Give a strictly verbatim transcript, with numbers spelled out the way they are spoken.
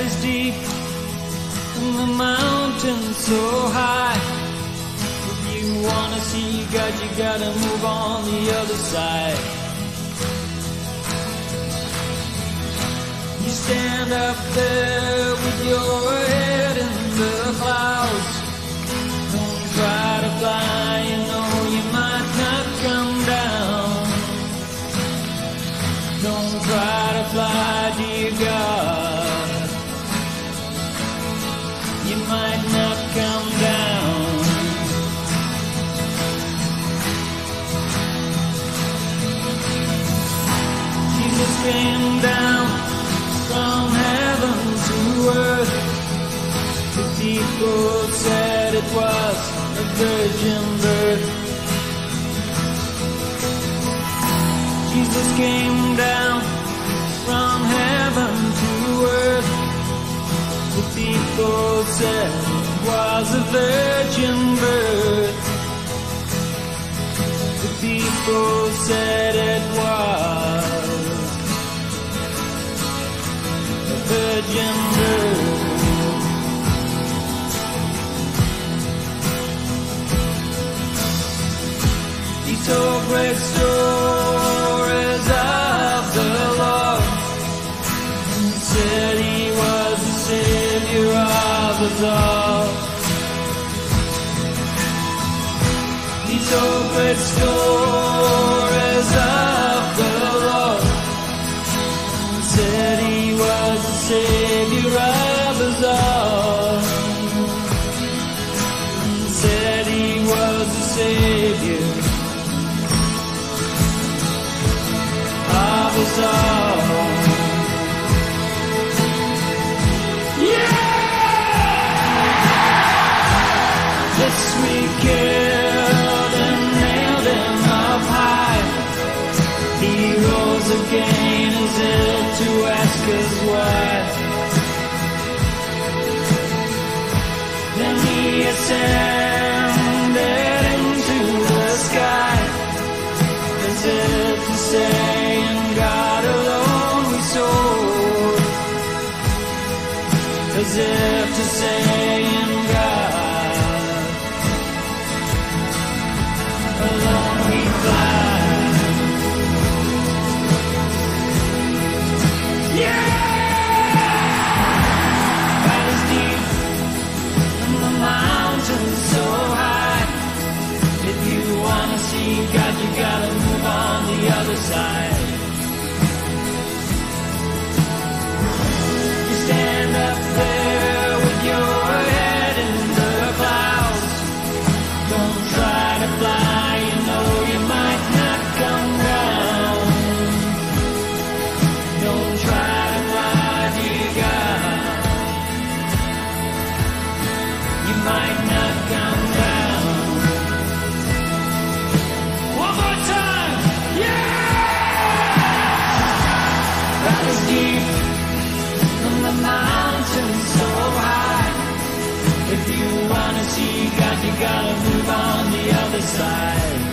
is deep and the mountain so high. If you wanna see God, you gotta move on the other side. You stand up there with your head in the clouds. Don't try to fly, you know you might not come down. Don't try to fly, dear God. You might not come down. Jesus came down from heaven to earth. The people said it was a virgin birth. Jesus came down from heaven to earth. The people said it was a virgin birth. The people said it was a virgin birth. He told great stories of the Lord and said he was the Savior of us all. He told great stories of the Lord and said he was the Savior of us all. And said he was the Savior of us all. Yeah! Yes, we killed and nailed him up high. He rose again as if to ask us why. Then he ascended into the sky as if to say, God alone we sold, as if to say in God alone we fly. Yeah! God is deep and the mountains so high. If you wanna see God, you gotta move on the other side. Stand up there with your head in the clouds. Don't try to fly, you know you might not come down. Don't try to fly, dear God. You might not come down. One more time, yeah! That is deep. The mountains so high. If you wanna see God, you gotta move on the other side.